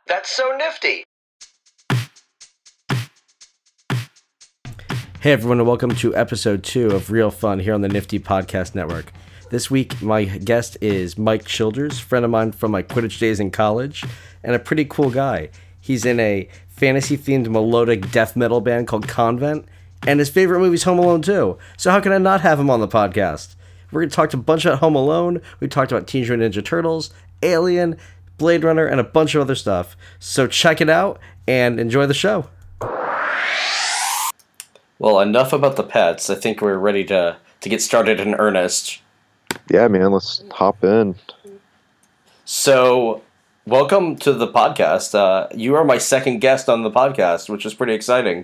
That's so nifty. Hey everyone, and welcome to episode 2 of Real Fun here on the Nifty Podcast Network. This week, my guest is Mike Childers, friend of mine from my Quidditch days in college, and a pretty cool guy. He's in a fantasy-themed melodic death metal band called Convent, and his favorite movie is Home Alone 2. So how can I not have him on the podcast? We're going to talk a bunch about Home Alone, we talked about Teenage Mutant Ninja Turtles, Alien, Blade Runner, and a bunch of other stuff. So check it out, and enjoy the show. Well, enough about the pets. I think we're ready to get started in earnest. Yeah, man, let's hop in. So, welcome to the podcast. You are my second guest on the podcast, which is pretty exciting.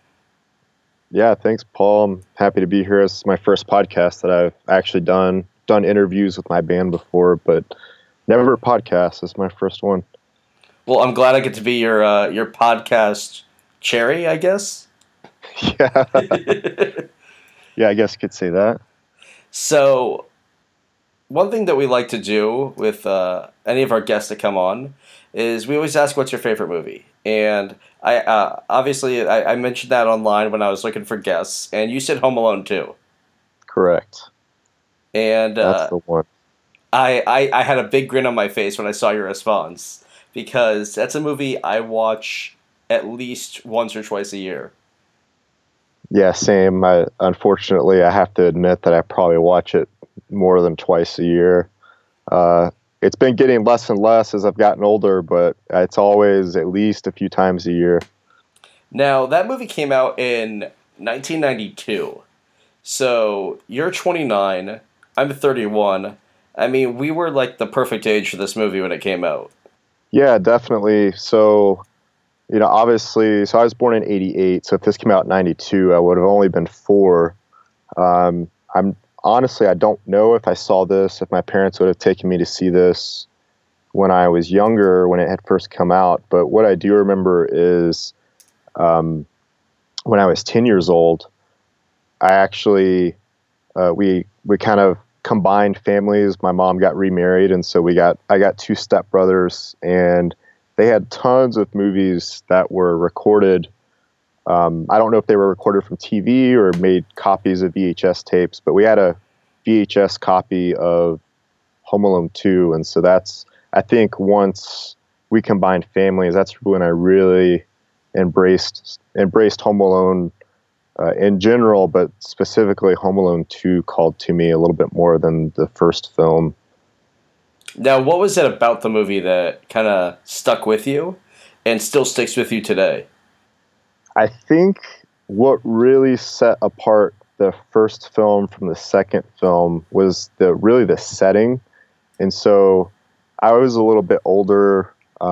Yeah, thanks, Paul. I'm happy to be here. This is my first podcast that I've actually done interviews with my band before, but never a podcast. This is my first one. Well, I'm glad I get to be your podcast cherry, I guess. Yeah. Yeah, I guess you could say that. So, one thing that we like to do with any of our guests that come on is we always ask, what's your favorite movie? And I obviously mentioned that online when I was looking for guests, and you said Home Alone 2. Correct. And that's the one. I had a big grin on my face when I saw your response, because that's a movie I watch at least once or twice a year. Yeah, same. Unfortunately, I have to admit that I probably watch it more than twice a year. It's been getting less and less as I've gotten older, but it's always at least a few times a year. Now, that movie came out in 1992. So, you're 29, I'm 31. I mean, we were like the perfect age for this movie when it came out. Yeah, definitely. So, obviously, so I was born in 88, so if this came out in 92, I would have only been 4. Honestly, I don't know if I saw this, if my parents would have taken me to see this when I was younger, when it had first come out. But what I do remember is when I was 10 years old, I actually, we kind of combined families. My mom got remarried, and so I got 2 stepbrothers, and they had tons of movies that were recorded. I don't know if they were recorded from TV or made copies of VHS tapes, but we had a VHS copy of Home Alone 2. And so I think once we combined families, that's when I really embraced Home Alone in general, but specifically Home Alone 2 called to me a little bit more than the first film. Now, what was it about the movie that kind of stuck with you and still sticks with you today? I think what really set apart the first film from the second film was really the setting. And so I was a little bit older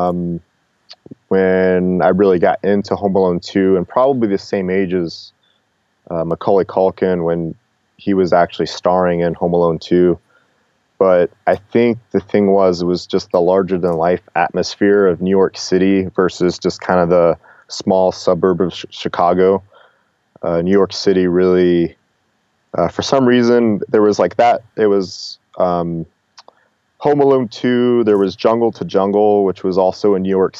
when I really got into Home Alone 2, and probably the same age as Macaulay Culkin when he was actually starring in Home Alone 2. But I think the thing it was just the larger-than-life atmosphere of New York City versus just kind of the small suburb of Chicago. New York City really, for some reason, there was like that. It was Home Alone 2, there was Jungle to Jungle, which was also in New As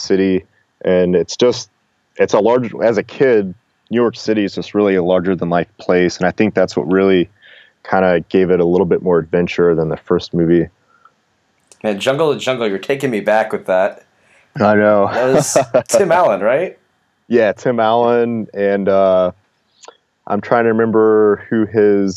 a kid, New York City is just really a larger-than-life place, and I think that's what really kind of gave it a little bit more adventure than the first movie. Man, Jungle to Jungle, you're taking me back with that. I know. That was Tim Allen, right? Yeah, Tim Allen, and I'm trying to remember who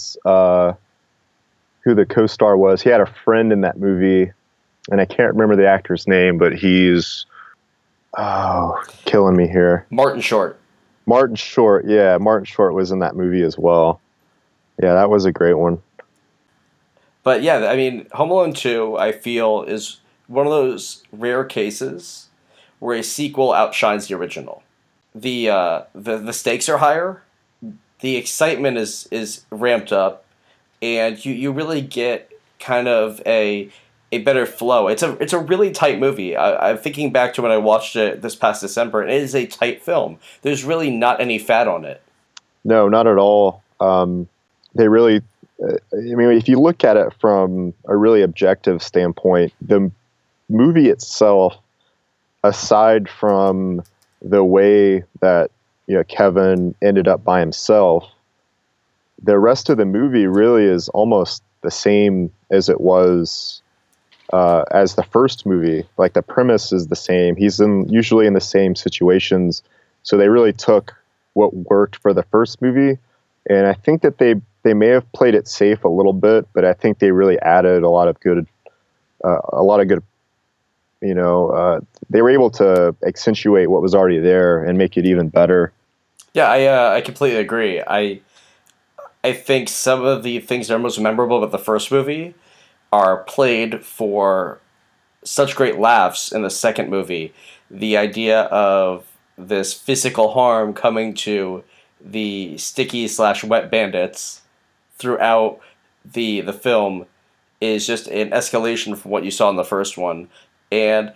the co-star was. He had a friend in that movie, and I can't remember the actor's name, but he's killing me here. Martin Short. Martin Short, yeah, Martin Short was in that movie as well. Yeah, that was a great one. But yeah, I mean, Home Alone 2, I feel, is one of those rare cases where a sequel outshines the original. The stakes are higher, the excitement is ramped up, and you really get kind of a better flow. It's a really tight movie. I'm thinking back to when I watched it this past December, and it is a tight film. There's really not any fat on it. No, not at all. They really, if you look at it from a really objective standpoint, the movie itself aside from the way that Kevin ended up by himself, the rest of the movie really is almost the same as it was as the first movie. Like the premise is the same. He's usually in the same situations, so they really took what worked for the first movie, and I think that they may have played it safe a little bit, but I think they really added a lot of good. They were able to accentuate what was already there and make it even better. Yeah, I completely agree. I think some of the things that are most memorable about the first movie are played for such great laughs in the second movie. The idea of this physical harm coming to the sticky/wet bandits throughout the film is just an escalation from what you saw in the first one. And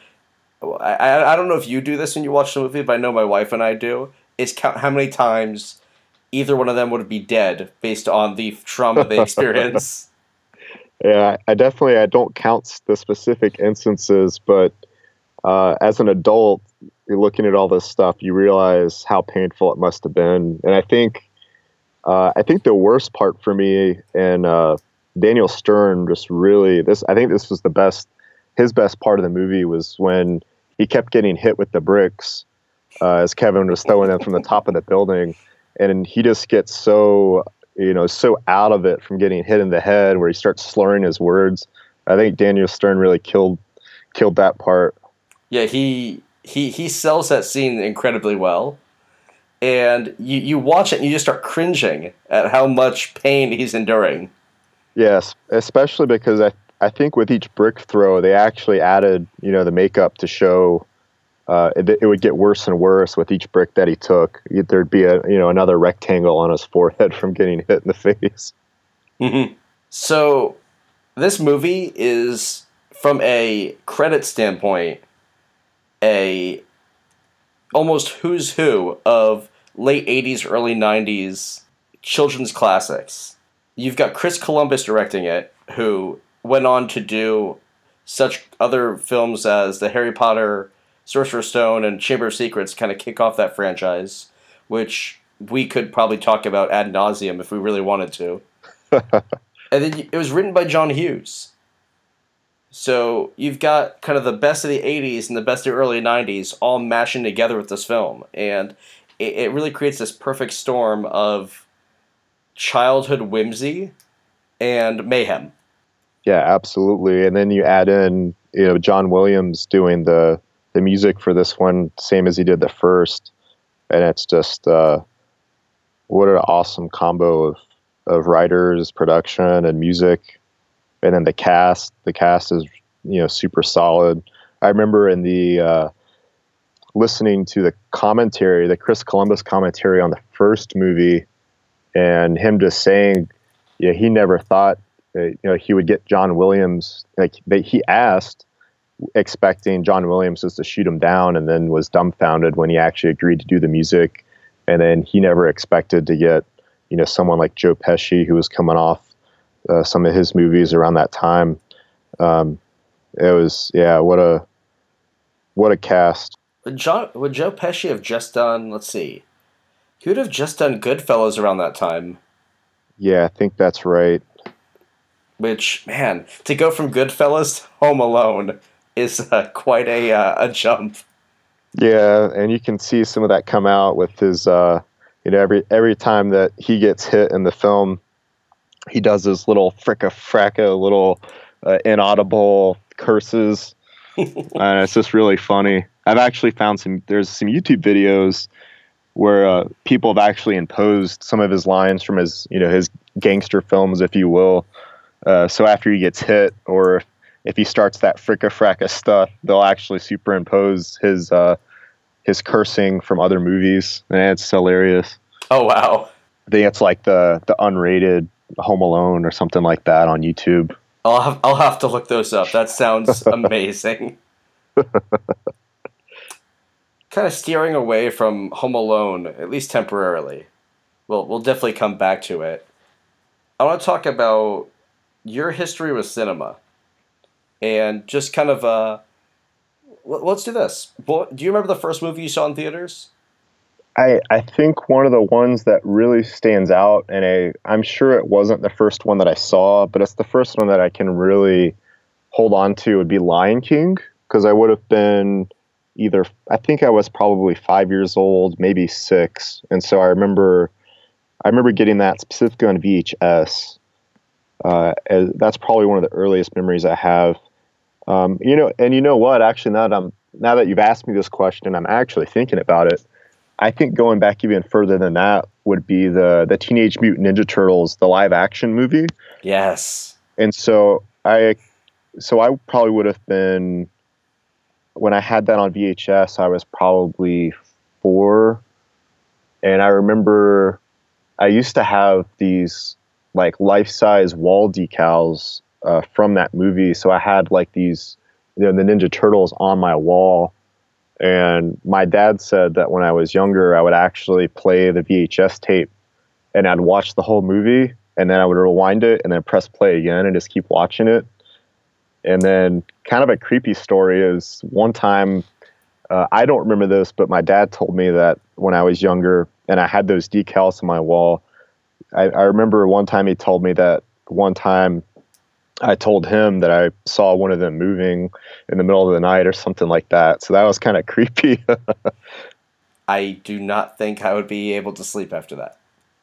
I don't know if you do this when you watch the movie, but I know my wife and I do. Is count how many times either one of them would be dead based on the trauma they experience. Yeah, I don't count the specific instances, but as an adult, you're looking at all this stuff, you realize how painful it must have been. And I think the worst part for me, and Daniel Stern just really I think this was his best part of the movie was when he kept getting hit with the bricks as Kevin was throwing them from the top of the building, and he just gets so out of it from getting hit in the head where he starts slurring his words. I think Daniel Stern really killed that part. Yeah, he sells that scene incredibly well. And you watch it and you just start cringing at how much pain he's enduring. Yes, especially because I think with each brick throw, they actually added, the makeup to show it would get worse and worse with each brick that he took. There'd be another rectangle on his forehead from getting hit in the face. Mm-hmm. So this movie is, from a credit standpoint, a almost who's who of late 80s, early 90s children's classics. You've got Chris Columbus directing it, who went on to do such other films as the Harry Potter, Sorcerer's Stone, and Chamber of Secrets kind of kick off that franchise, which we could probably talk about ad nauseum if we really wanted to. And then it was written by John Hughes. So you've got kind of the best of the 80s and the best of the early 90s all mashing together with this film. And it really creates this perfect storm of childhood whimsy and mayhem. Yeah, absolutely. And then you add in, John Williams doing the music for this one, same as he did the first. And it's just, what an awesome combo of writers, production, and music. And then the cast is, super solid. I remember in the, listening to the commentary, the Chris Columbus commentary on the first movie, and him just saying, he never thought, he would get John Williams. He asked, expecting John Williams just to shoot him down, and then was dumbfounded when he actually agreed to do the music. And then he never expected to get, someone like Joe Pesci, who was coming off some of his movies around that time. It was, what a cast. Would Joe Pesci have just done, let's see, he would have just done Goodfellas around that time. Yeah, I think that's right. Which, man, to go from Goodfellas to Home Alone is quite a jump. Yeah, and you can see some of that come out with his, every time that he gets hit in the film, he does this little fricka-fracka, little inaudible curses, and it's just really funny. I've actually found there's some YouTube videos where people have actually imposed some of his lines from his gangster films, if you will. So after he gets hit, or if he starts that fricka-fracka stuff, they'll actually superimpose his cursing from other movies, and it's hilarious. Oh, wow. I think it's like the unrated Home Alone or something like that on YouTube. I'll have to look those up. That sounds amazing. Kind of steering away from Home Alone, at least temporarily. We'll definitely come back to it. I want to talk about your history with cinema, and just kind of let's do this. Do you remember the first movie you saw in theaters? I think one of the ones that really stands out, and I'm sure it wasn't the first one that I saw, but it's the first one that I can really hold on to, would be Lion King, because I would have been I think I was probably 5 years old, maybe 6. And so I remember getting that specifically on VHS. That's probably one of the earliest memories I have. And you know what? Actually, now that you've asked me this question, I'm actually thinking about it. I think going back even further than that would be the Teenage Mutant Ninja Turtles, the live action movie. Yes. And so I probably would have been, when I had that on VHS, I was probably 4. And I remember I used to have these like life-size wall decals from that movie. So I had like these, the Ninja Turtles on my wall. And my dad said that when I was younger, I would actually play the VHS tape and I'd watch the whole movie, and then I would rewind it and then press play again and just keep watching it. And then kind of a creepy story is one time, I don't remember this, but my dad told me that when I was younger and I had those decals on my wall, I remember one time he told me that one time I told him that I saw one of them moving in the middle of the night or something like that. So that was kind of creepy. I do not think I would be able to sleep after that.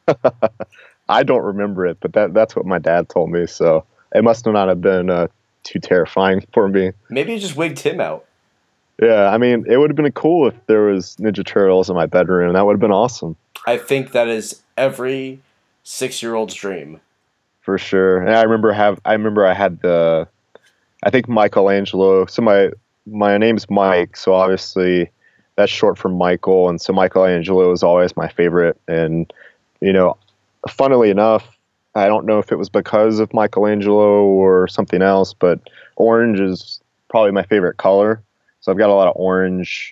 I don't remember it, but that's what my dad told me. So it must not have been too terrifying for me. Maybe you just wigged him out. Yeah, I mean, it would have been cool if there was Ninja Turtles in my bedroom. That would have been awesome. I think that is every 6-year-old's dream. For sure. And I remember I had I think Michelangelo. So my name's Mike, so obviously that's short for Michael, and so Michelangelo is always my favorite. And funnily enough, I don't know if it was because of Michelangelo or something else, but orange is probably my favorite color. So I've got a lot of orange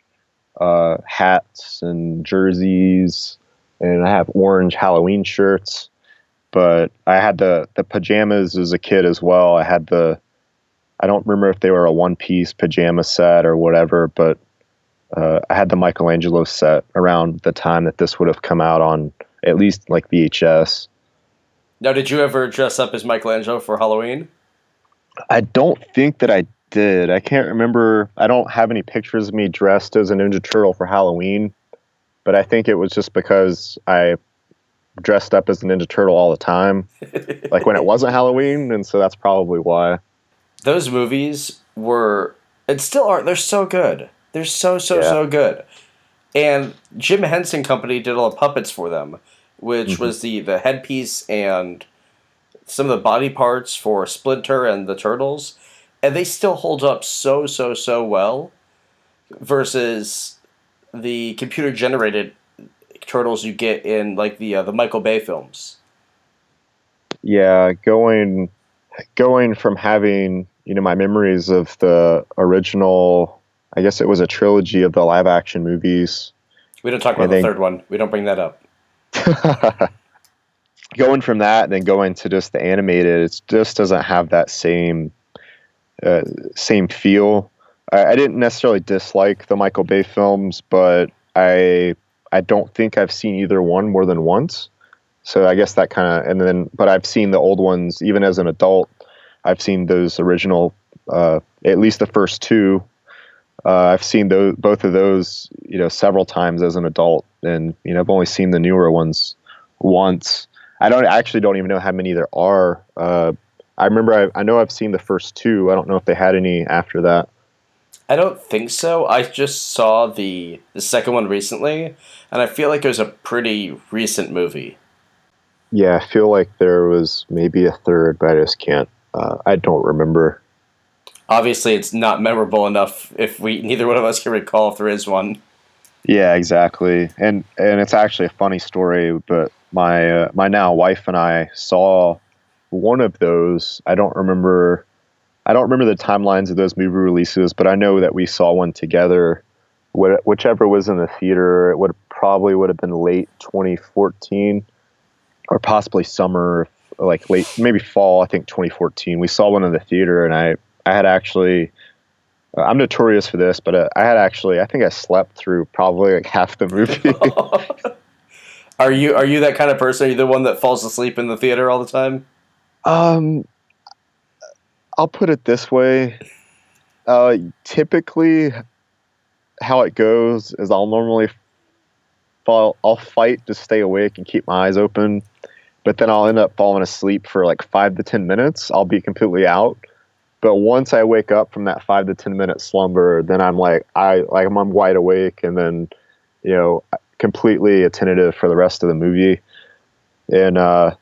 hats and jerseys, and I have orange Halloween shirts. But I had the pajamas as a kid as well. I don't remember if they were a one-piece pajama set or whatever, but I had the Michelangelo set around the time that this would have come out on at least like VHS. Now, did you ever dress up as Michelangelo for Halloween? I don't think that I did. I can't remember. I don't have any pictures of me dressed as a Ninja Turtle for Halloween, but I think it was just because I dressed up as a Ninja Turtle all the time, like when it wasn't Halloween, and so that's probably why. Those movies were, and still are, they're so good. They're so good. And Jim Henson Company did all the puppets for them, which was the headpiece and some of the body parts for Splinter and the Turtles, and they still hold up so well versus the computer-generated Turtles you get in like the Michael Bay films. Yeah, going from having my memories of the original, I guess it was a trilogy of the live action movies. We don't talk about the third one. We don't bring that up. Going from that and then going to just the animated, it just doesn't have that same feel. I didn't necessarily dislike the Michael Bay films, but I don't think I've seen either one more than once. So I guess that but I've seen the old ones even as an adult. I've seen those original, at least the first two. I've seen both of those, several times as an adult, and I've only seen the newer ones once. I actually don't even know how many there are. I know I've seen the first two. I don't know if they had any after that. I don't think so. I just saw the second one recently, and I feel like it was a pretty recent movie. Yeah, I feel like there was maybe a third, but I just can't. I don't remember. Obviously, it's not memorable enough if neither one of us can recall if there is one. Yeah, exactly. And it's actually a funny story, but my now wife and I saw one of those. I don't remember the timelines of those movie releases, but I know that we saw one together. Whichever was in the theater, it would have been late 2014, or possibly summer, like late, maybe fall. I think 2014. We saw one in the theater, and I had actually I'm notorious for this, but I think I slept through probably like half the movie. Are you that kind of person? Are you the one that falls asleep in the theater all the time? um, I'll put it this way. Typically, how it goes is I'll normally I'll fight to stay awake and keep my eyes open, but then I'll end up falling asleep for like 5 to 10 minutes. I'll be completely out. But once I wake up from that 5 to 10 minute slumber, then I'm wide awake, and then, completely attentive for the rest of the movie. And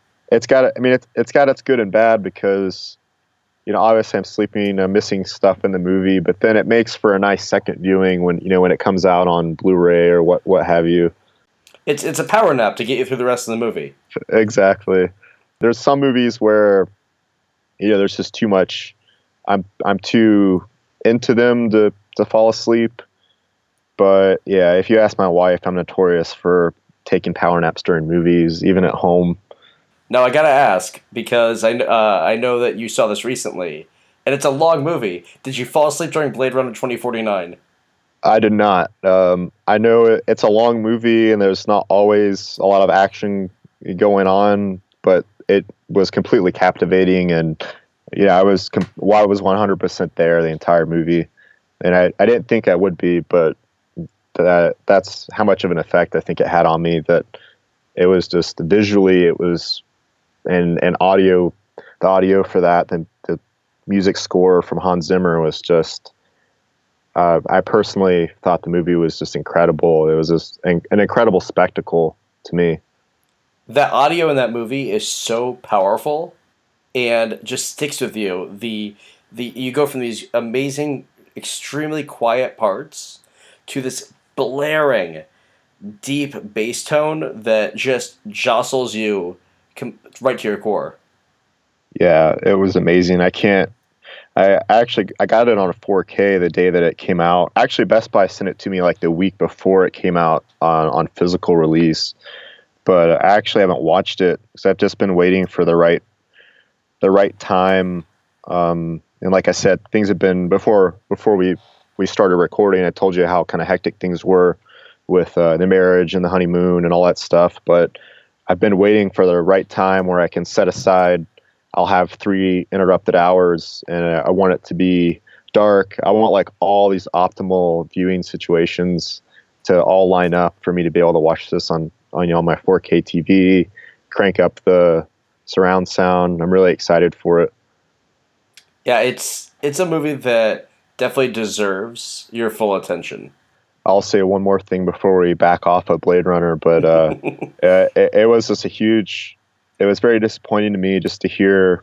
it's got its good and bad because, obviously I'm sleeping, I'm missing stuff in the movie, but then it makes for a nice second viewing when it comes out on Blu-ray or what have you. It's a power nap to get you through the rest of the movie. Exactly. There's some movies where, there's just too much. I'm too into them to fall asleep. But yeah, if you ask my wife, I'm notorious for taking power naps during movies, even at home. Now I gotta ask because I know that you saw this recently, and it's a long movie. Did you fall asleep during Blade Runner 2049? I did not. I know it's a long movie and there's not always a lot of action going on, but it was completely captivating. And I was 100% there the entire movie, and I didn't think I would be, but that's how much of an effect I think it had on me. That it was just visually, it was, and audio, the audio for that, the music score from Hans Zimmer was just. I personally thought the movie was just incredible. It was just an incredible spectacle to me. That audio in that movie is so powerful and just sticks with you. The you go from these amazing, extremely quiet parts to this blaring, deep bass tone that just jostles you right to your core. Yeah, it was amazing. I got it on a 4K the day that it came out. Actually, Best Buy sent it to me like the week before it came out on physical release. But I actually haven't watched it because I've just been waiting for the right time. And like I said, things have been before we started recording. I told you how kind of hectic things were with the marriage and the honeymoon and all that stuff. But I've been waiting for the right time where I can set aside. I'll have 3 interrupted hours, and I want it to be dark. I want like all these optimal viewing situations to all line up for me to be able to watch this on my 4K TV, crank up the surround sound. I'm really excited for it. Yeah, it's a movie that definitely deserves your full attention. I'll say one more thing before we back off of Blade Runner, but it was just it was very disappointing to me just to hear,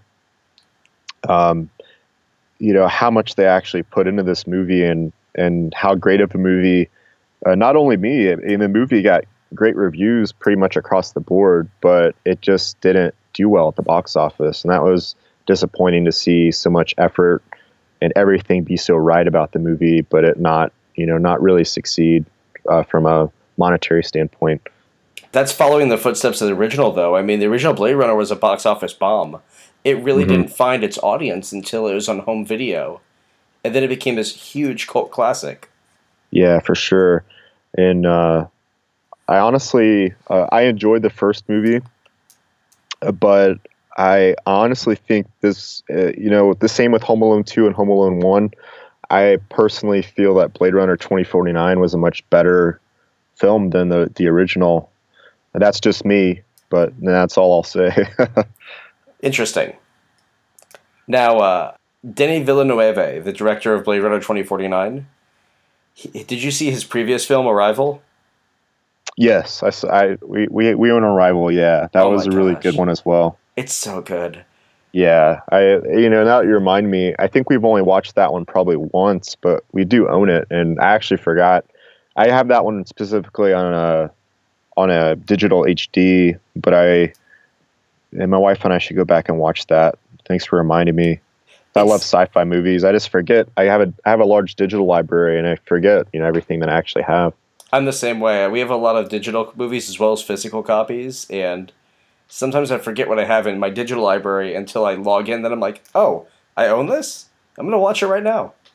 how much they actually put into this movie and how great of a movie, not only me, the movie got great reviews pretty much across the board, but it just didn't do well at the box office. And that was disappointing to see so much effort and everything be so right about the movie, but it not really succeed from a monetary standpoint. That's following the footsteps of the original, though. I mean, the original Blade Runner was a box office bomb. It really didn't find its audience until it was on home video. And then it became this huge cult classic. Yeah, for sure. And I honestly, I enjoyed the first movie, but I honestly think this, the same with Home Alone 2 and Home Alone 1. I personally feel that Blade Runner 2049 was a much better film than the original. And that's just me, but that's all I'll say. Interesting. Now, Denis Villeneuve, the director of Blade Runner 2049, did you see his previous film, Arrival? Yes, we own Arrival. Yeah, that was a really good one as well. It's so good. Yeah, now that you remind me, I think we've only watched that one probably once, but we do own it. And I actually forgot. I have that one specifically on a digital HD, but my wife and I should go back and watch that. Thanks for reminding me. I love sci-fi movies. I just forget. I have a large digital library, and I forget everything that I actually have. I'm the same way. We have a lot of digital movies as well as physical copies, and sometimes I forget what I have in my digital library until I log in. Then I'm like, oh, I own this? I'm going to watch it right now.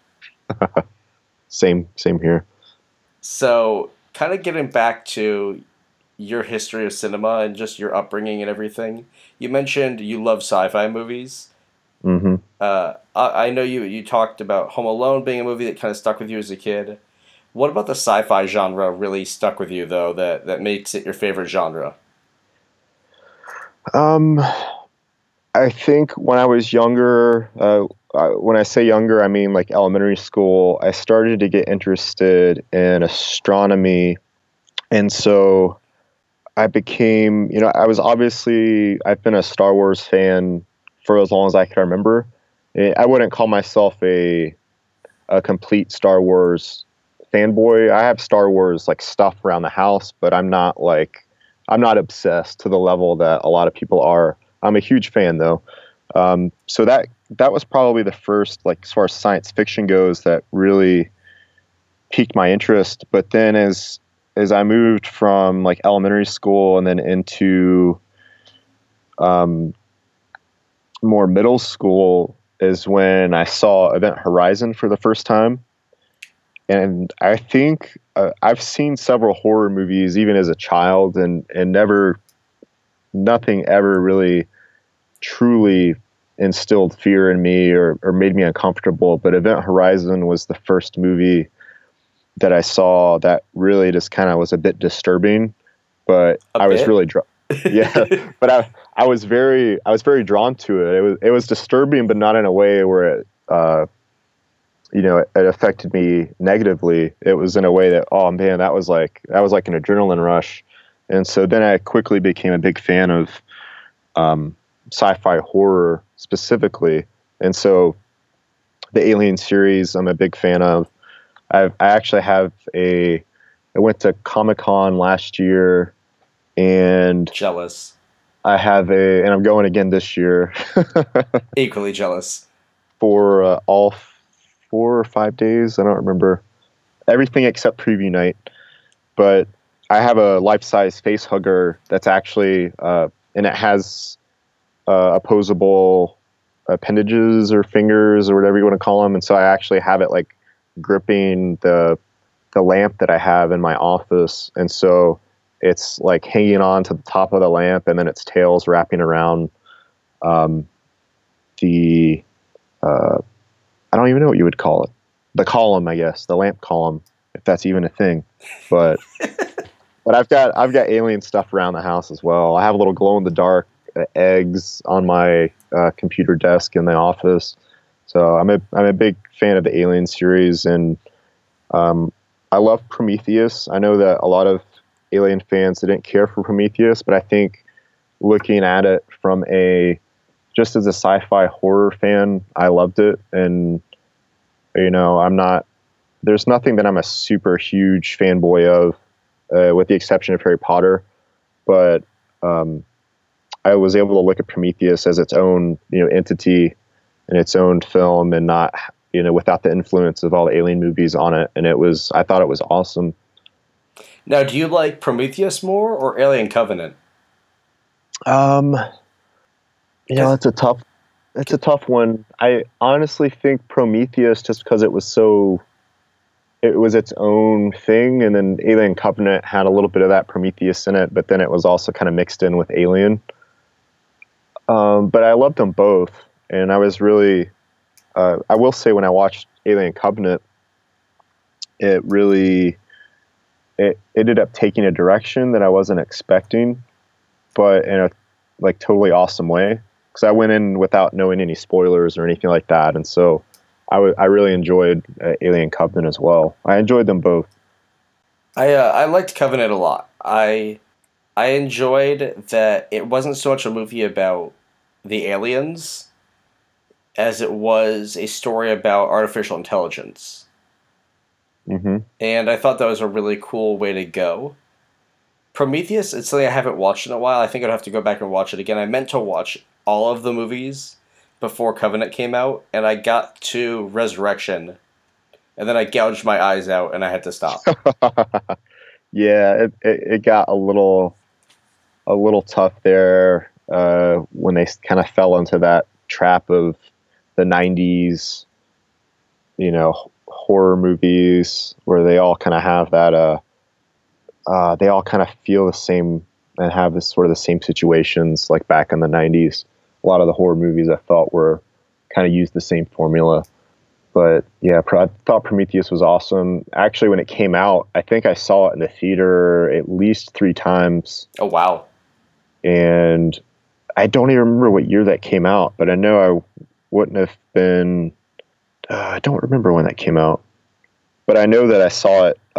Same here. So, kind of getting back to your history of cinema and just your upbringing and everything. You mentioned you love sci-fi movies. Hmm. I know you talked about Home Alone being a movie that kind of stuck with you as a kid. What about the sci-fi genre really stuck with you though that makes it your favorite genre? Um, I think when I was younger, when I say younger, I mean like elementary school, I started to get interested in astronomy. And so I became, I've been a Star Wars fan for as long as I can remember. I wouldn't call myself a complete Star Wars fanboy. I have Star Wars like stuff around the house, but I'm not obsessed to the level that a lot of people are. I'm a huge fan though. So that was probably the first, like as far as science fiction goes, that really piqued my interest. But then as I moved from like elementary school and then into um, more middle school is when I saw Event Horizon for the first time. And I think I've seen several horror movies even as a child, and nothing ever really truly instilled fear in me or made me uncomfortable. But Event Horizon was the first movie that I saw that really just kind of was a bit disturbing, but I was really yeah, but I was very drawn to it. It was disturbing, but not in a way where it affected me negatively. It was in a way that, oh man, that was like an adrenaline rush. And so then I quickly became a big fan of sci-fi horror specifically. And so the Alien series I'm a big fan of. I actually have I went to Comic-Con last year, and Jealous. and I'm going again this year. Equally jealous. For all 4 or 5 days. I don't remember everything except preview night, but I have a life-size face hugger that's actually, and it has opposable appendages or fingers or whatever you want to call them. And so I actually have it like gripping the lamp that I have in my office. And so it's like hanging on to the top of the lamp, and then its tail's wrapping around the I don't even know what you would call it. The column, I guess, the lamp column, if that's even a thing. But I've got alien stuff around the house as well. I have a little glow in the dark eggs on my computer desk in the office. So I'm a big fan of the Alien series, and I love Prometheus. I know that a lot of Alien fans didn't care for Prometheus, but I think looking at it from just as a sci-fi horror fan, I loved it. And there's nothing that I'm a super huge fanboy of, with the exception of Harry Potter. But I was able to look at Prometheus as its own, entity and its own film, and not, without the influence of all the Alien movies on it. And I thought it was awesome. Now, do you like Prometheus more or Alien Covenant? It's a tough one. I honestly think Prometheus, just because it was its own thing, and then Alien Covenant had a little bit of that Prometheus in it, but then it was also kind of mixed in with Alien. But I loved them both, and I was really, I will say, when I watched Alien Covenant, it ended up taking a direction that I wasn't expecting, but in a like totally awesome way. Because I went in without knowing any spoilers or anything like that, and so I really enjoyed Alien Covenant as well. I enjoyed them both. I liked Covenant a lot. I enjoyed that it wasn't so much a movie about the aliens as it was a story about artificial intelligence. Mm-hmm. And I thought that was a really cool way to go. Prometheus, it's something I haven't watched in a while. I think I'd have to go back and watch it again. I meant to watch all of the movies before Covenant came out, and I got to Resurrection, and then I gouged my eyes out, and I had to stop. Yeah, it got a little tough there when they kind of fell into that trap of the 90s, horror movies where they all kind of have that. They all kind of feel the same and have this sort of the same situations like back in the 90s. A lot of the horror movies I felt were kind of used the same formula. But yeah, I thought Prometheus was awesome. Actually, when it came out, I think I saw it in the theater at least 3 times. Oh, wow. And I don't even remember what year that came out, but I know I wouldn't have been, I don't remember when that came out. But I know that I saw it,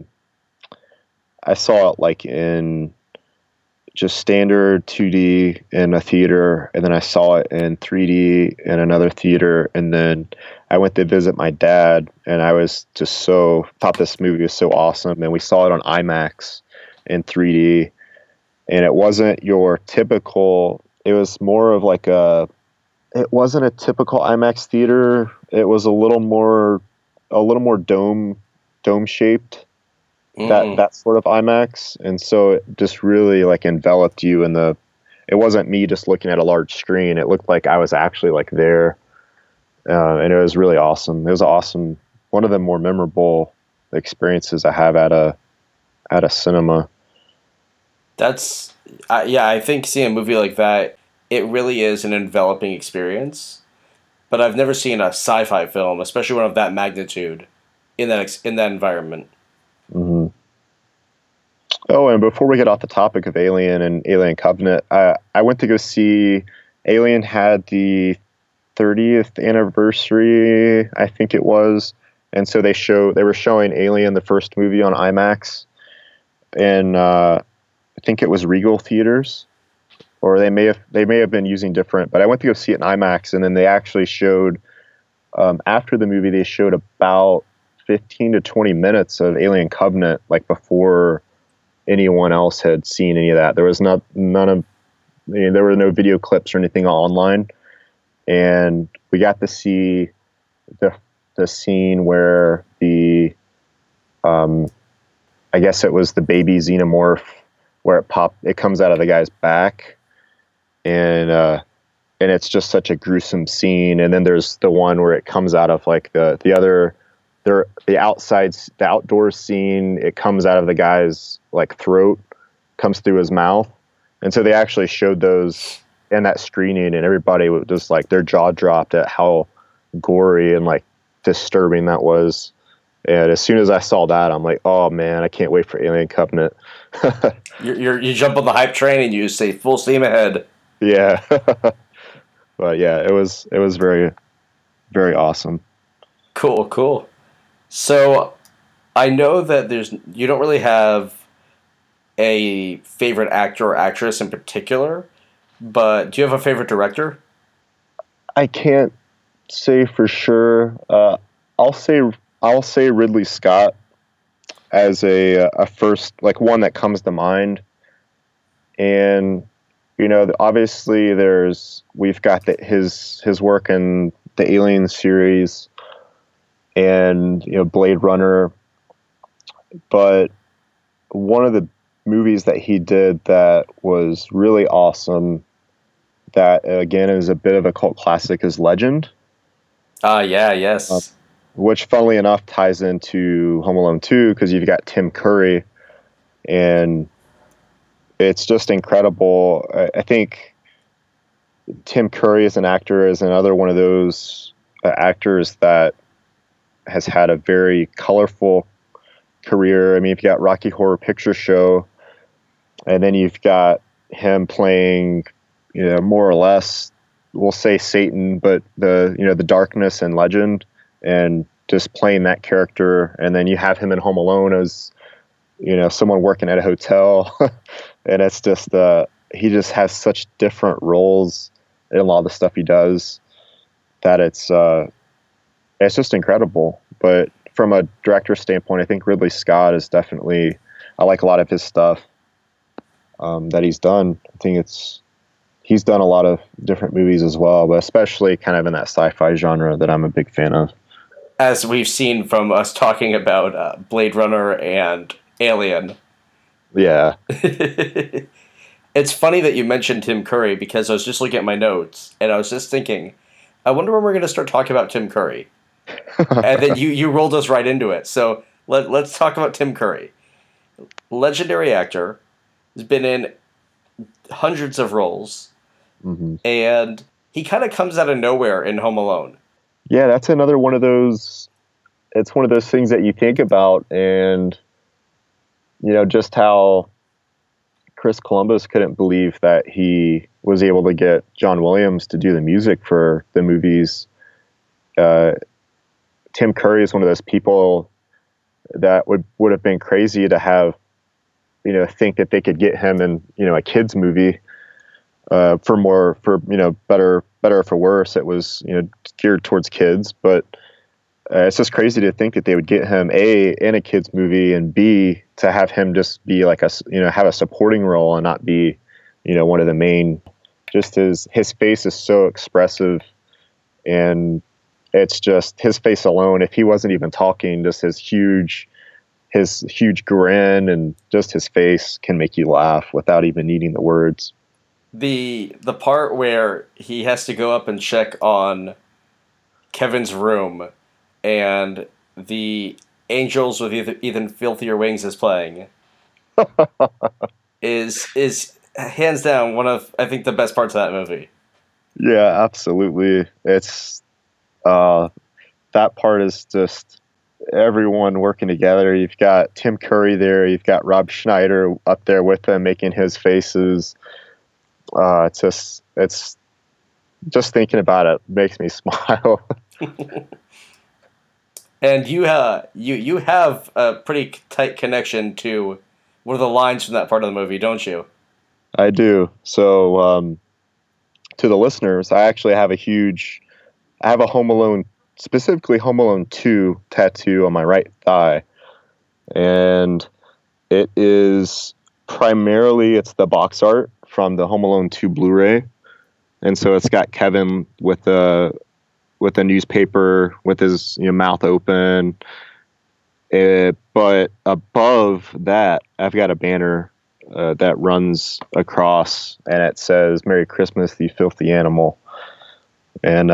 like in just standard 2D in a theater, and then I saw it in 3D in another theater, and then I went to visit my dad, and I was just thought this movie was so awesome, and we saw it on IMAX in 3D, and it wasn't your typical, it was more of like it wasn't a typical IMAX theater, it was a little more dome shaped. That sort of IMAX, and so it just really like enveloped you in the. It wasn't me just looking at a large screen. It looked like I was actually like there, and it was really awesome. It was awesome. One of the more memorable experiences I have at a cinema. That's I think seeing a movie like that, it really is an enveloping experience. But I've never seen a sci-fi film, especially one of that magnitude, in that environment. Mm-hmm. Oh, and before we get off the topic of Alien and Alien Covenant, I went to go see Alien had the 30th anniversary, I think it was, and so they were showing Alien, the first movie, on IMAX, and I think it was Regal Theaters, or they may have been using different, but I went to go see it in IMAX, and then they actually showed after the movie they showed about 15 to 20 minutes of Alien Covenant, like before anyone else had seen any of that. There was there were no video clips or anything online, and we got to see the scene where I guess it was the baby xenomorph where it comes out of the guy's back, and it's just such a gruesome scene. And then there's the one where it comes out of like the outdoor scene. It comes out of the guy's like throat, comes through his mouth. And so they actually showed those in that screening, and everybody was just like, their jaw dropped at how gory and like disturbing that was. And as soon as I saw that, I'm like, oh man, I can't wait for Alien Covenant. You jump on the hype train and you say full steam ahead. Yeah. But yeah, it was very, very awesome. Cool. So I know that you don't really have a favorite actor or actress in particular, but do you have a favorite director? I can't say for sure. I'll say Ridley Scott as a first, like one that comes to mind. And obviously we've got his work in the Alien series and Blade Runner, but one of the movies that he did that was really awesome, that again is a bit of a cult classic, is Legend. Yes. Which, funnily enough, ties into Home Alone 2, because you've got Tim Curry, and it's just incredible. I think Tim Curry as an actor is another one of those actors that has had a very colorful career. I mean, you've got Rocky Horror Picture Show, and then you've got him playing, more or less, we'll say Satan, but the darkness and Legend, and just playing that character. And then you have him in Home Alone as, someone working at a hotel. And it's just, he just has such different roles in a lot of the stuff he does that it's just incredible. But from a director standpoint, I think Ridley Scott is definitely, I like a lot of his stuff that he's done. I think he's done a lot of different movies as well, but especially kind of in that sci-fi genre that I'm a big fan of. As we've seen from us talking about Blade Runner and Alien. Yeah. It's funny that you mentioned Tim Curry, because I was just looking at my notes and I was just thinking, I wonder when we're going to start talking about Tim Curry. And then you rolled us right into it. So let's talk about Tim Curry. Legendary actor, has been in hundreds of roles, and he kind of comes out of nowhere in Home Alone. Yeah, that's another one of those. It's one of those things that you think about, and just how Chris Columbus couldn't believe that he was able to get John Williams to do the music for the movies. Tim Curry is one of those people that would have been crazy to have, think that they could get him in, a kid's movie, for better or for worse. It was, geared towards kids, but it's just crazy to think that they would get him in a kid's movie, and B, to have him just be like have a supporting role and not be, one of the main. Just his face is so expressive, and it's just his face alone. If he wasn't even talking, just his huge grin and just his face can make you laugh without even needing the words. The part where he has to go up and check on Kevin's room, and the Angels with Even Filthier Wings is playing, is hands down one of, I think, the best parts of that movie. Yeah, absolutely. It's that part is just everyone working together. You've got Tim Curry there. You've got Rob Schneider up there with him making his faces. It's just thinking about it makes me smile. And you have a pretty tight connection to one of the lines from that part of the movie, don't you? I do. So, to the listeners, I actually have a Home Alone, specifically Home Alone 2 tattoo on my right thigh. And it is it's the box art from the Home Alone 2 Blu-ray. And so it's got Kevin with a newspaper with his mouth open. But above that, I've got a banner that runs across, and it says "Merry Christmas, you filthy animal." And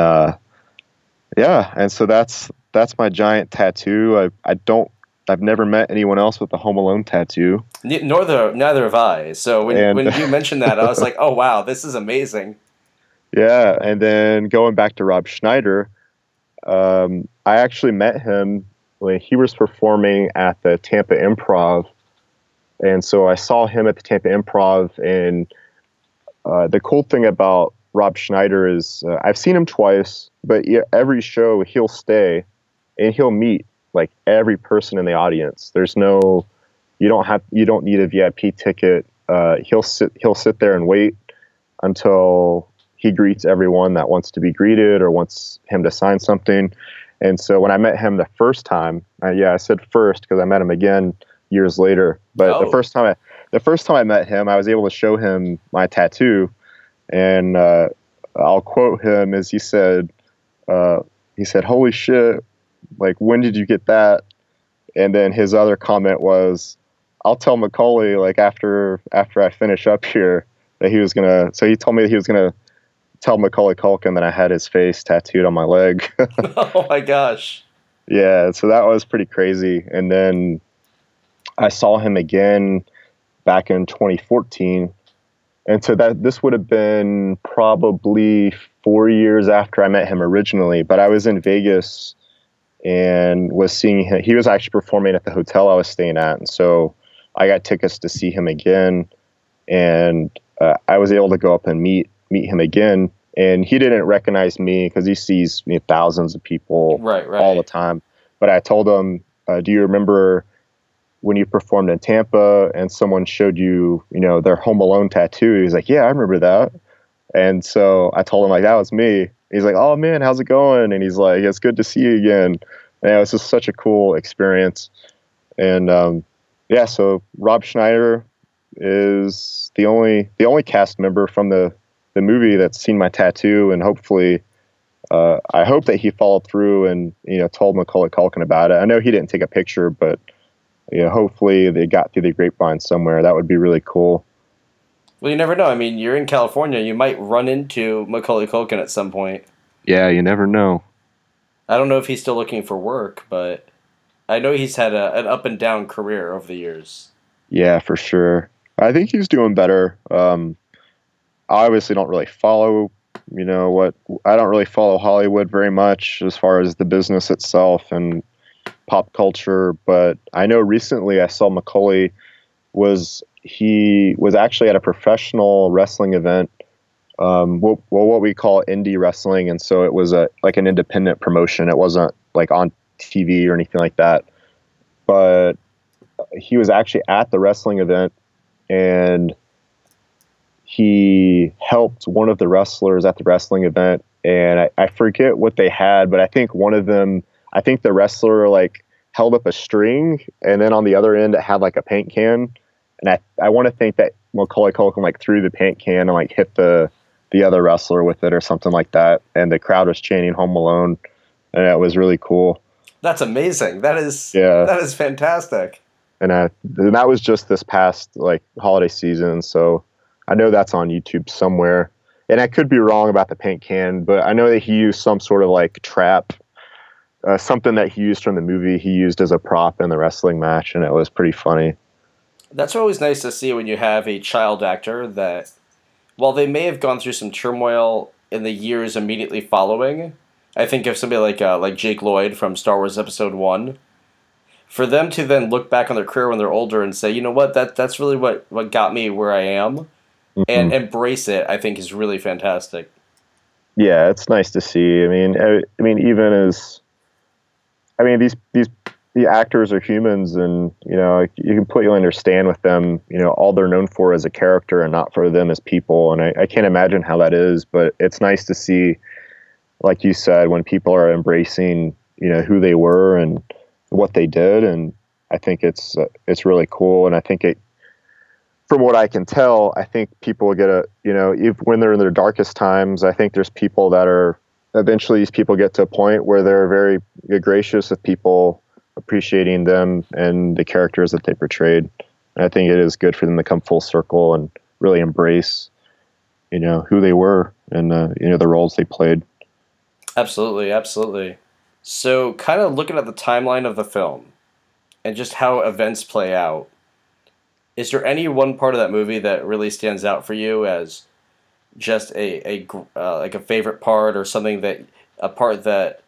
and so that's my giant tattoo. I've never met anyone else with a Home Alone tattoo. Neither have I. So when you mentioned that, I was like, oh wow, this is amazing. Yeah, and then going back to Rob Schneider, I actually met him when he was performing at the Tampa Improv. And so I saw him at the Tampa Improv, and the cool thing about Rob Schneider is I've seen him twice, but every show he'll stay and he'll meet like every person in the audience. You don't need a VIP ticket. He'll sit there and wait until he greets everyone that wants to be greeted or wants him to sign something. And so when I met him the first time, I said first because I met him again years later. But the first time I met him, I was able to show him my tattoo, and I'll quote him as he said, "Holy shit! Like, when did you get that?" And then his other comment was, "I'll tell Macaulay like after I finish up here that he was gonna." So he told me that he was gonna tell Macaulay Culkin that I had his face tattooed on my leg. Oh my gosh! Yeah, so that was pretty crazy. And then I saw him again back in 2014. And so this would have been probably 4 years after I met him originally. But I was in Vegas and was seeing him. He was actually performing at the hotel I was staying at. And so I got tickets to see him again. And I was able to go up and meet him again. And he didn't recognize me because he sees thousands of people all the time. But I told him, do you remember when you performed in Tampa and someone showed you, their Home Alone tattoo? He's like, yeah, I remember that. And so I told him like, that was me. He's like, oh man, how's it going? And he's like, it's good to see you again. And it was just such a cool experience. And so Rob Schneider is the only cast member from the movie that's seen my tattoo, and hopefully I hope that he followed through and told Macaulay Culkin about it. I know he didn't take a picture, but hopefully they got through the grapevine somewhere. That would be really cool. Well, you never know. I mean, you're in California. You might run into Macaulay Culkin at some point. Yeah, you never know. I don't know if he's still looking for work, but I know he's had an up and down career over the years. Yeah, for sure. I think he's doing better. I obviously don't really follow, I don't really follow Hollywood very much as far as the business itself and pop culture. But I know recently I saw Macaulay he was actually at a professional wrestling event, what we call indie wrestling, and so it was like an independent promotion. It wasn't like on TV or anything like that. But he was actually at the wrestling event, and he helped one of the wrestlers at the wrestling event, and I forget what they had, but I think the wrestler like held up a string, and then on the other end it had like a paint can, and I want to think that Macaulay Culkin like threw the paint can and like hit the other wrestler with it or something like that, and the crowd was chanting "Home Alone," and it was really cool. That's amazing. That is fantastic. And that was just this past like holiday season, so I know that's on YouTube somewhere. And I could be wrong about the paint can, but I know that he used some sort of like trap, something that he used from the movie. He used as a prop in the wrestling match, and it was pretty funny. That's always nice to see when you have a child actor that, while they may have gone through some turmoil in the years immediately following, I think of somebody like Jake Lloyd from Star Wars Episode 1, for them to then look back on their career when they're older and say, you know what, that's really what got me where I am, and embrace it, I think is really fantastic. Yeah, it's nice to see. I mean, even as, these the actors are humans, and you can completely understand with them, all they're known for as a character and not for them as people. And I can't imagine how that is, but it's nice to see, like you said, when people are embracing, who they were and what they did. And I think it's really cool. And I think from what I can tell, I think people get when they're in their darkest times, I think there's people that are, eventually these people get to a point where they're very gracious with people appreciating them and the characters that they portrayed. And I think it is good for them to come full circle and really embrace, who they were and, the roles they played. Absolutely, absolutely. So kind of looking at the timeline of the film and just how events play out, is there any one part of that movie that really stands out for you as just like a favorite part, or a part that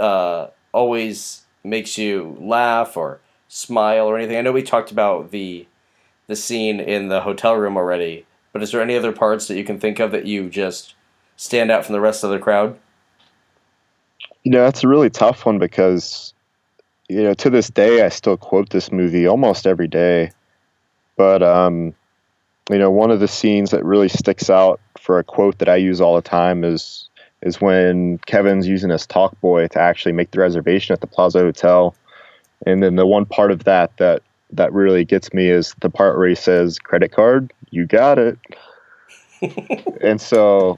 always makes you laugh or smile or anything? I know we talked about the scene in the hotel room already, but is there any other parts that you can think of that you just stand out from the rest of the crowd? That's a really tough one because, to this day, I still quote this movie almost every day. But, one of the scenes that really sticks out for a quote that I use all the time is when Kevin's using his talk boy to actually make the reservation at the Plaza Hotel. And then the one part of that really gets me is the part where he says, "Credit card, you got it." And so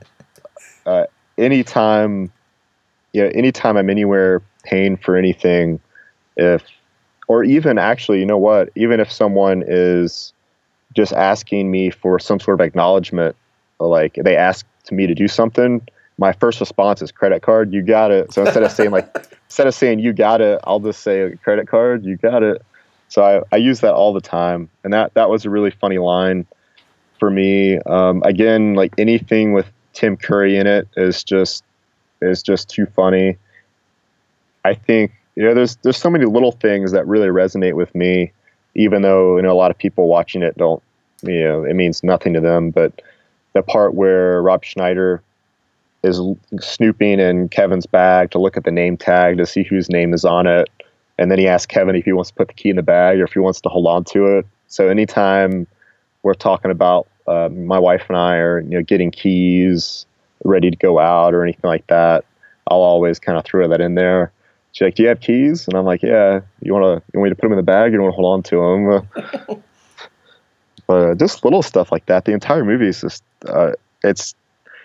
anytime I'm anywhere paying for anything, or even actually, even if someone is just asking me for some sort of acknowledgement, like they ask me to do something, my first response is "Credit card, you got it." So instead of saying "you got it," I'll just say "Credit card, you got it." So I use that all the time, and that was a really funny line for me. Again, like anything with Tim Curry in it is just too funny. I think there's so many little things that really resonate with me, even though a lot of people watching it don't, it means nothing to them. But the part where Rob Schneider is snooping in Kevin's bag to look at the name tag to see whose name is on it, and then he asks Kevin if he wants to put the key in the bag or if he wants to hold on to it. So anytime we're talking about my wife and I are getting keys, ready to go out or anything like that, I'll always kind of throw that in there. She's like, "Do you have keys?" And I'm like, "Yeah." You want me to put them in the bag? Or you want to hold on to them? But just little stuff like that. The entire movie is just it's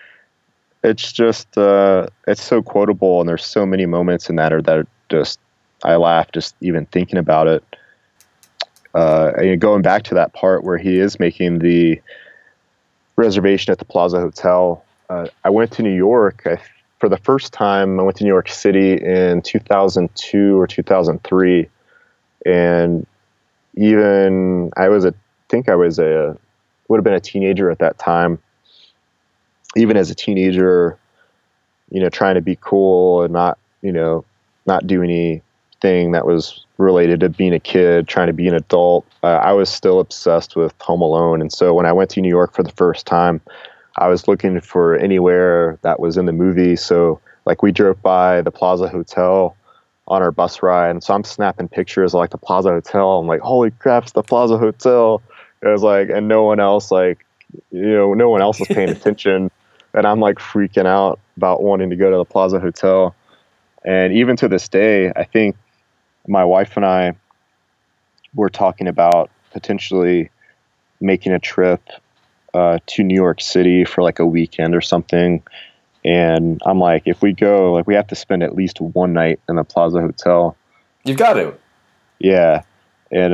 so quotable, and there's so many moments in that are just I laugh just even thinking about it. And going back to that part where he is making the reservation at the Plaza Hotel. I went to New York, I for the first time, I went to New York City in 2002 or 2003. And even would have been a teenager at that time. Even as a teenager, trying to be cool and not do anything that was related to being a kid, trying to be an adult. I was still obsessed with Home Alone. And so when I went to New York for the first time, I was looking for anywhere that was in the movie. So like we drove by the Plaza Hotel on our bus ride. And so I'm snapping pictures of like the Plaza Hotel. I'm like, holy crap, it's the Plaza Hotel. It was like, and no one else no one else was paying attention. And I'm like freaking out about wanting to go to the Plaza Hotel. And even to this day, I think my wife and I were talking about potentially making a trip to New York City for like a weekend or something. And I'm like, if we go, like we have to spend at least one night in the Plaza Hotel. You've got to. Yeah. And,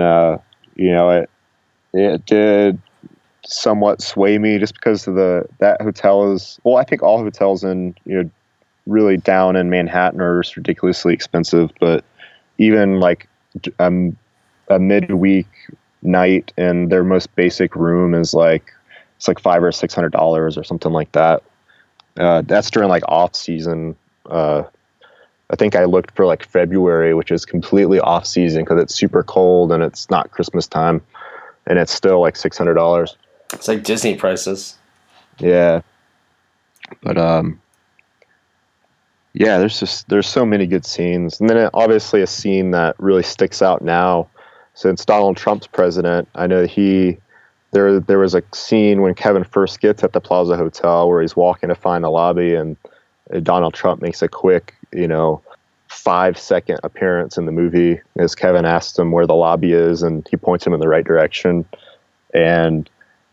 it did somewhat sway me just because of that hotel is, well, I think all hotels in, really down in Manhattan are just ridiculously expensive, but even like a midweek night in their most basic room is like, it's like $500 or $600 or something like that. That's during like off season. I think I looked for like February, which is completely off season because it's super cold and it's not Christmas time, and it's still like $600. It's like Disney prices. Yeah. But yeah, there's so many good scenes. And then obviously a scene that really sticks out now since Donald Trump's president. I know there was a scene when Kevin first gets at the Plaza Hotel where he's walking to find the lobby, and Donald Trump makes a quick, 5-second appearance in the movie as Kevin asks him where the lobby is, and he points him in the right direction. And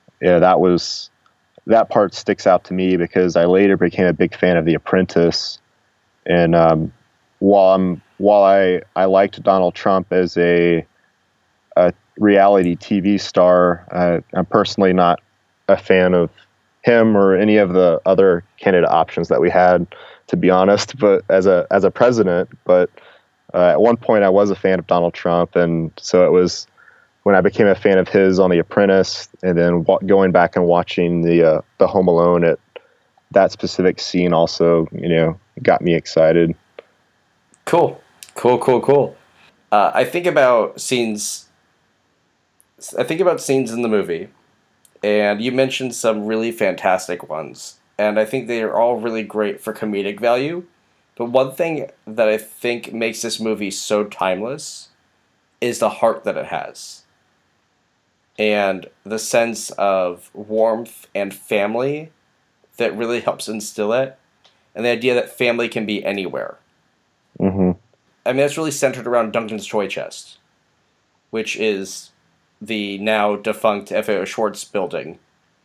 that part sticks out to me because I later became a big fan of The Apprentice. And while I liked Donald Trump as a reality TV star, I'm personally not a fan of him or any of the other candidate options that we had, to be honest. But as a president, at one point I was a fan of Donald Trump, and so it was when I became a fan of his on The Apprentice, and then going back and watching the Home Alone, that specific scene also, got me excited. Cool. I think about scenes in the movie, and you mentioned some really fantastic ones, and I think they are all really great for comedic value. But one thing that I think makes this movie so timeless is the heart that it has, and the sense of warmth and family that really helps instill it, and the idea that family can be anywhere. Mm-hmm. I mean, that's really centered around Duncan's Toy Chest, which is the now defunct FAO Schwartz building.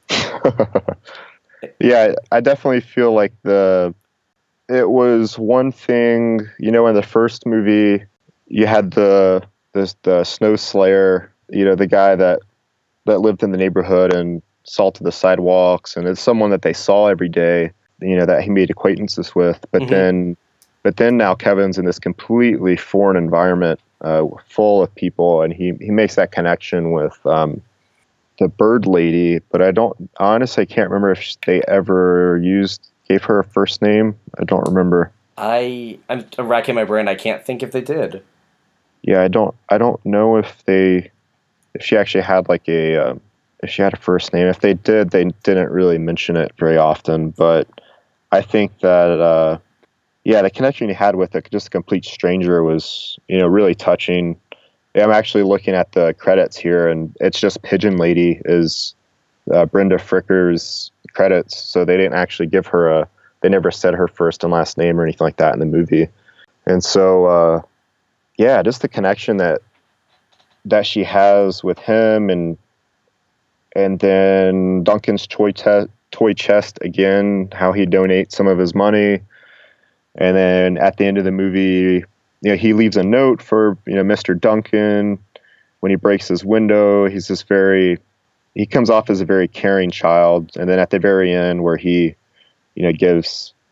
Yeah, I definitely feel like it was one thing, in the first movie, you had the snow slayer, the guy that lived in the neighborhood and salted the sidewalks, and it's someone that they saw every day, that he made acquaintances with. But mm-hmm. then now Kevin's in this completely foreign environment, full of people, and he makes that connection with the bird lady. But I honestly can't remember if they ever gave her a first name. I don't remember. I'm racking my brain. I can't think if they did. Yeah, I don't know if she actually had if she had a first name. If they did, they didn't really mention it very often. But I think that the connection he had with just a complete stranger was, really touching. I'm actually looking at the credits here, and it's just Pigeon Lady is Brenda Fricker's credits. So they didn't actually give her they never said her first and last name or anything like that in the movie. And so, just the connection that she has with him, and then Duncan's toy chest again, how he donates some of his money. And then at the end of the movie, he leaves a note for, Mr. Duncan. When he breaks his window, he comes off as a very caring child. And then at the very end where he, gives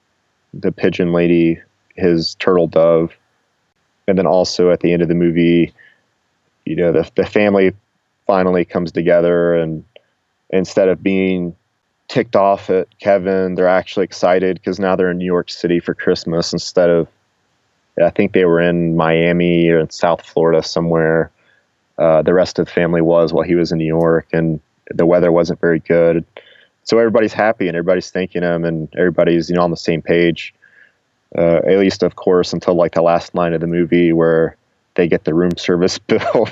the pigeon lady his turtle dove. And then also at the end of the movie, the family finally comes together, and instead of being ticked off at Kevin, they're actually excited because now they're in New York City for Christmas instead of, I think they were in Miami or in South Florida somewhere. The rest of the family was while he was in New York, and the weather wasn't very good. So everybody's happy and everybody's thanking him, and everybody's, on the same page. At least, of course, until like the last line of the movie where they get the room service bill.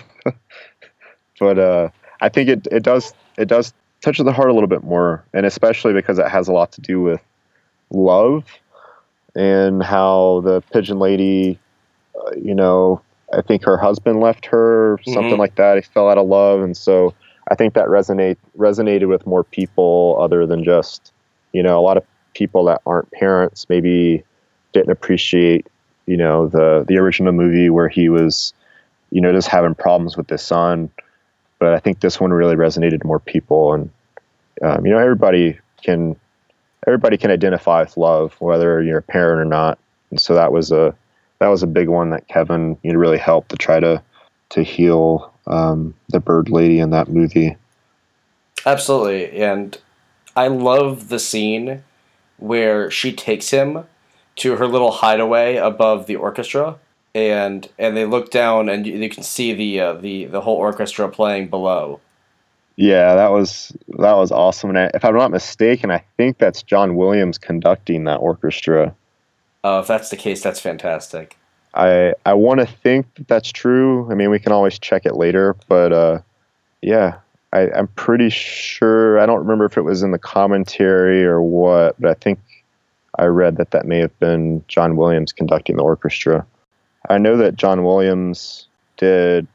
But I think it does touch the heart a little bit more, and especially because it has a lot to do with love and how the pigeon lady, I think her husband left her, something like that. He fell out of love, and so I think that resonated with more people other than just, a lot of people that aren't parents maybe didn't appreciate, the original movie where he was, just having problems with his son. But I think this one really resonated to more people, and everybody can identify with love, whether you're a parent or not. And so that was a big one that Kevin really helped to try to heal the bird lady in that movie. Absolutely, and I love the scene where she takes him to her little hideaway above the orchestra, and they look down, and you can see the whole orchestra playing below. Yeah, that was awesome. And if I'm not mistaken, I think that's John Williams conducting that orchestra. If that's the case, that's fantastic. I want to think that that's true. I mean, we can always check it later, but yeah, I'm pretty sure. I don't remember if it was in the commentary or what, but I think I read that may have been John Williams conducting the orchestra. I know that John Williams did,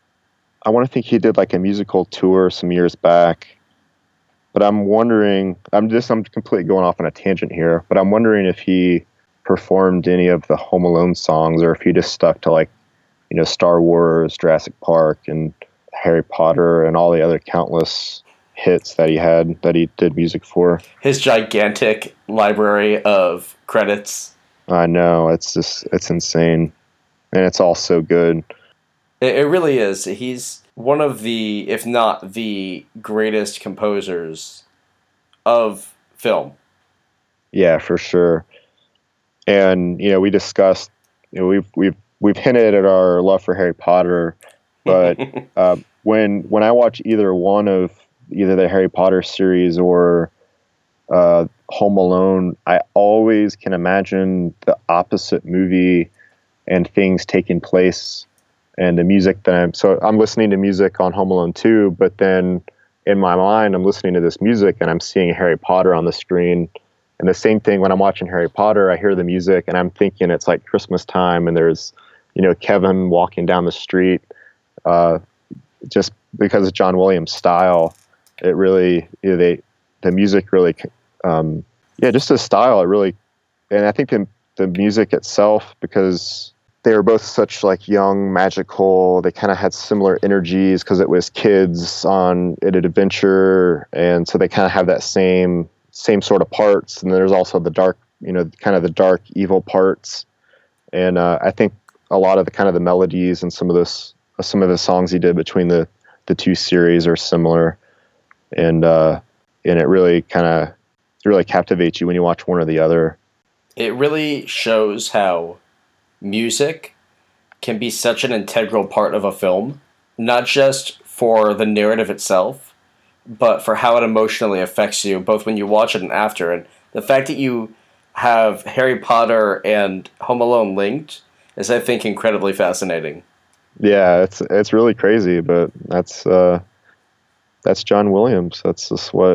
I want to think he did like a musical tour some years back, but I'm wondering, I'm completely going off on a tangent here, but I'm wondering if he performed any of the Home Alone songs or if he just stuck to like, Star Wars, Jurassic Park, and Harry Potter and all the other countless hits that he did music for. His gigantic library of credits. I know, it's insane. And it's all so good. It really is. He's one of the, if not the greatest composers of film. Yeah, for sure. And, we discussed, we've hinted at our love for Harry Potter, but when I watch either one of either the Harry Potter series or Home Alone, I always can imagine the opposite movie and things taking place, and the music that I'm listening to music on Home Alone 2, but then in my mind I'm listening to this music and I'm seeing Harry Potter on the screen. And the same thing when I'm watching Harry Potter, I hear the music and I'm thinking it's like Christmas time and there's, Kevin walking down the street. Just because of John Williams' style, it really, the music really, just the style, it really, and I think the music itself, because they were both such like young, magical, they kind of had similar energies because it was kids on an adventure, and so they kind of have that same sort of parts. And there's also the dark, kind of the dark evil parts. And I think a lot of the kind of the melodies and some of the songs he did between the two series are similar, and it really captivates you when you watch one or the other. It really shows how music can be such an integral part of a film, not just for the narrative itself, but for how it emotionally affects you, both when you watch it and after. And the fact that you have Harry Potter and Home Alone linked is, I think, incredibly fascinating. Yeah, it's really crazy, but that's John Williams. That's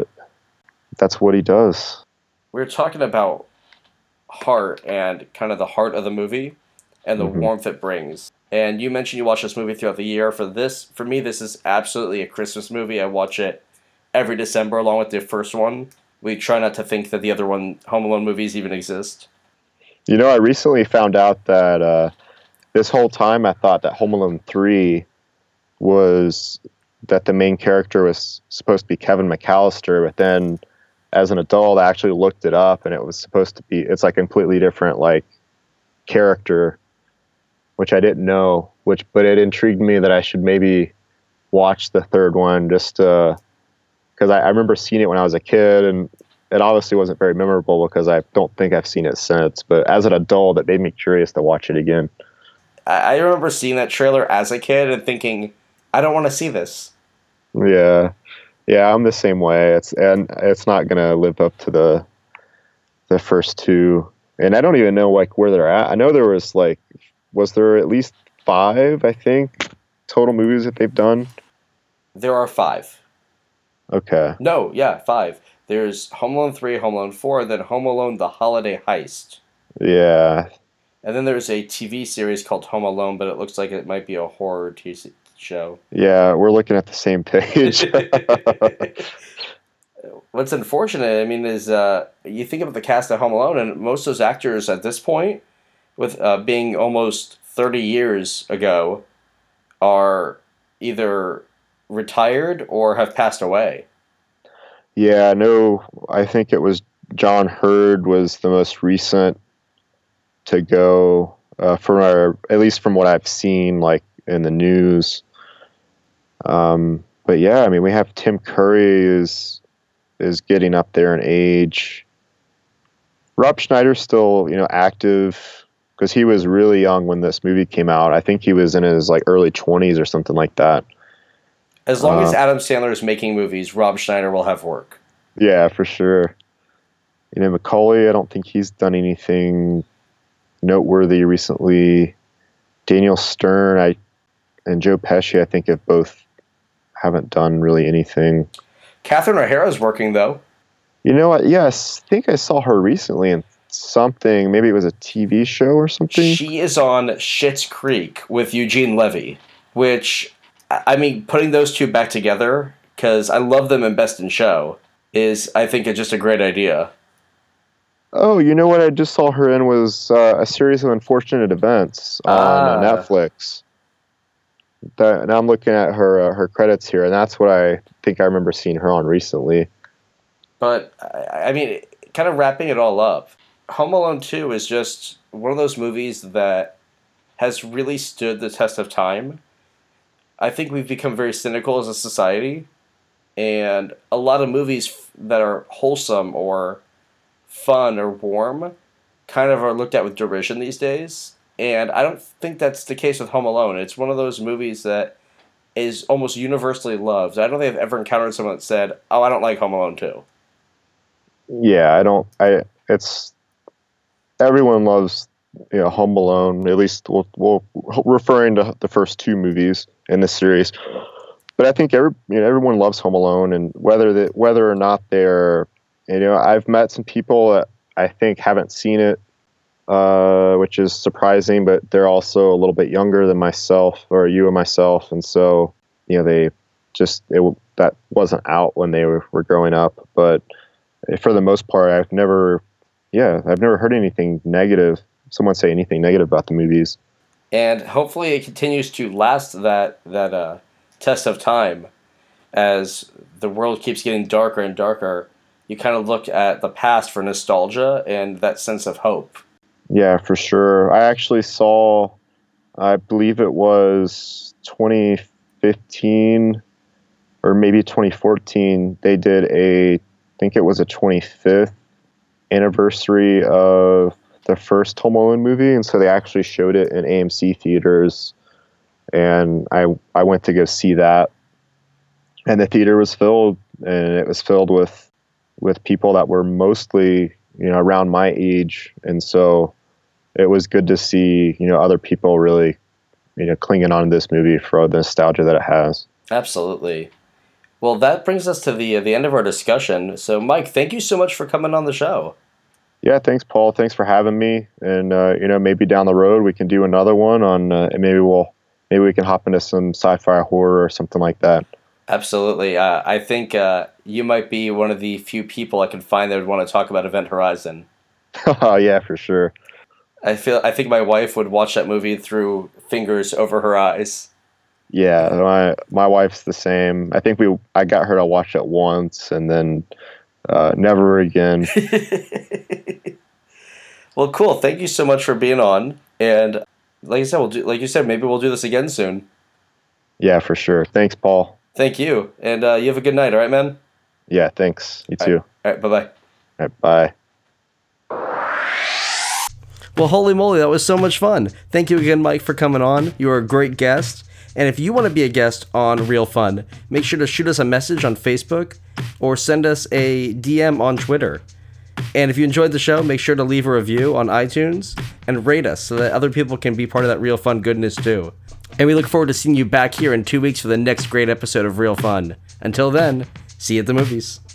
what he does. We were talking about heart and kind of the heart of the movie and the warmth it brings. And you mentioned you watch this movie throughout the year. For me, this is absolutely a Christmas movie. I watch it every December along with the first one. We try not to think that the other Home Alone movies even exist. I recently found out that this whole time I thought that Home Alone 3 was that the main character was supposed to be Kevin McAllister, but then as an adult, I actually looked it up, and it was supposed to be, it's like a completely different like character, which I didn't know, but it intrigued me that I should maybe watch the third one just because I remember seeing it when I was a kid, and it obviously wasn't very memorable because I don't think I've seen it since. But as an adult, it made me curious to watch it again. I remember seeing that trailer as a kid and thinking, I don't want to see this. Yeah, I'm the same way. It's not gonna live up to the first two, and I don't even know like where they're at. I know there was there at least 5, I think, total movies that they've done? There are 5. Okay. No, yeah, 5. There's Home Alone 3, Home Alone 4, then Home Alone: The Holiday Heist. Yeah. And then there's a TV series called Home Alone, but it looks like it might be a horror TV show. Yeah, we're looking at the same page. What's unfortunate, I mean, is you think about the cast of Home Alone, and most of those actors at this point, with being almost 30 years ago, are either retired or have passed away. Yeah, no, I think it was John Hurd was the most recent to go, at least from what I've seen, like in the news. But yeah, I mean, we have Tim Curry is getting up there in age. Rob Schneider's still, active, because he was really young when this movie came out. I think he was in his like early 20s or something like that. As long as Adam Sandler is making movies, Rob Schneider will have work. Yeah, for sure. Macaulay, I don't think he's done anything noteworthy recently. Daniel Stern and Joe Pesci, I think, haven't done really anything. Catherine O'Hara's working, though. You know what? Yes, I think I saw her recently in something. Maybe it was a TV show or something. She is on Schitt's Creek with Eugene Levy, which, I mean, putting those two back together, because I love them in Best in Show, is, I think, just a great idea. Oh, you know what I just saw her in was a series of unfortunate events on Netflix. And I'm looking at her credits here, and that's what I think I remember seeing her on recently. But, I mean, kind of wrapping it all up, Home Alone 2 is just one of those movies that has really stood the test of time. I think we've become very cynical as a society, and a lot of movies that are wholesome or fun or warm kind of are looked at with derision these days. And I don't think that's the case with Home Alone. It's one of those movies that is almost universally loved. I don't think I've ever encountered someone that said, "Oh, I don't like Home Alone 2." Yeah, it's everyone loves, Home Alone. At least we'll referring to the first 2 movies in this series. But I think everyone loves Home Alone, and whether or not they're, I've met some people that I think haven't seen it, which is surprising, but they're also a little bit younger than myself or you and myself, and so they that wasn't out when they were growing up. But for the most part, I've never heard anything negative. Someone say anything negative about the movies. And hopefully it continues to last that test of time as the world keeps getting darker and darker. You kind of look at the past for nostalgia and that sense of hope. Yeah, for sure. I actually saw, I believe it was 2015 or maybe 2014, they did I think it was a 25th anniversary of the first Home Alone movie, and so they actually showed it in AMC theaters, and I went to go see that, and the theater was filled, and it was filled with people that were mostly around my age, and so it was good to see other people really clinging on to this movie for the nostalgia that it has. Absolutely. Well, that brings us to the end of our discussion. So, Mike, thank you so much for coming on the show. Yeah, thanks, Paul. Thanks for having me. And maybe down the road we can do another one on, and maybe we can hop into some sci-fi horror or something like that. Absolutely. I think you might be one of the few people I can find that would want to talk about Event Horizon. Oh yeah, for sure. I think my wife would watch that movie through fingers over her eyes. Yeah, my wife's the same. I think I got her to watch it once, and then Never again. Well, cool. Thank you so much for being on. And like I said, maybe we'll do this again soon. Yeah, for sure. Thanks, Paul. Thank you. And you have a good night. All right, man? Yeah, thanks. You too. All right, bye-bye. All right, bye. Well, holy moly, that was so much fun. Thank you again, Mike, for coming on. You were a great guest. And if you want to be a guest on Real Fun, make sure to shoot us a message on Facebook or send us a DM on Twitter. And if you enjoyed the show, make sure to leave a review on iTunes and rate us so that other people can be part of that Real Fun goodness too. And we look forward to seeing you back here in 2 weeks for the next great episode of Real Fun. Until then, see you at the movies.